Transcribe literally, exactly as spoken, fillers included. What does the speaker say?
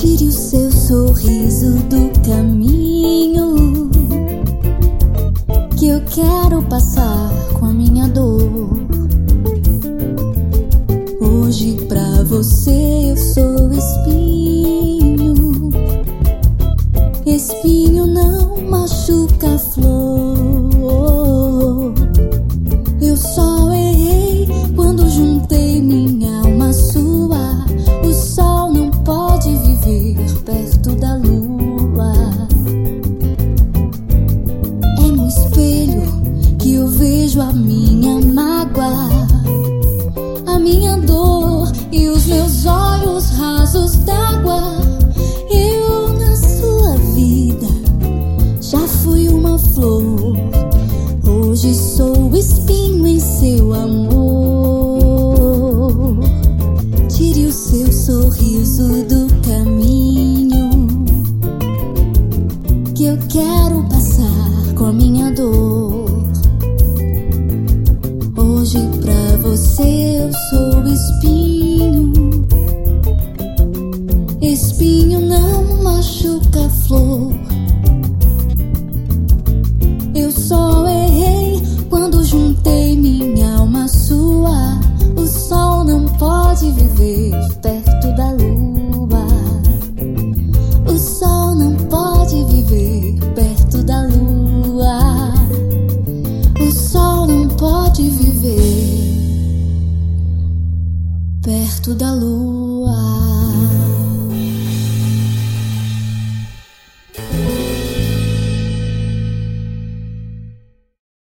Tire o seu sorriso do caminho, que eu quero passar com a minha dor. Hoje pra você eu sou espinho. Espinho não machuca a flor. Eu só errei quando juntei minha alma à sua. O sol não pode viver perto da lua. É no espelho que eu vejo a minha mágoa, a minha dor e os meus olhos rasos d'água. Eu na sua vida já fui uma flor, hoje sou espinho em seu amor. Tire o seu sorriso do caminho, que eu quero passar com a minha dor. Hoje pra você eu sou espinho. Espinho não machuca a flor. Eu só errei quando juntei minha alma à sua. O sol não pode viver perto da lua. O sol não pode viver perto da lua. O sol não pode viver perto da lua.